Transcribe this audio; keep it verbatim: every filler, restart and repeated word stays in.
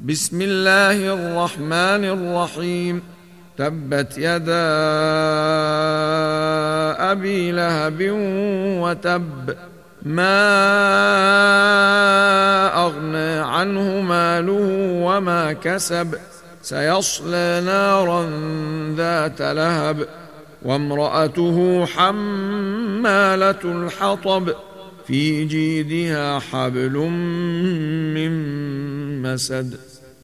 بسم الله الرحمن الرحيم. تبت يدا أبي لهب وتب، ما أغنى عنه ماله وما كسب، سيصلى نارا ذات لهب وامرأته حمالة الحطب في جيدها حبل من مسد.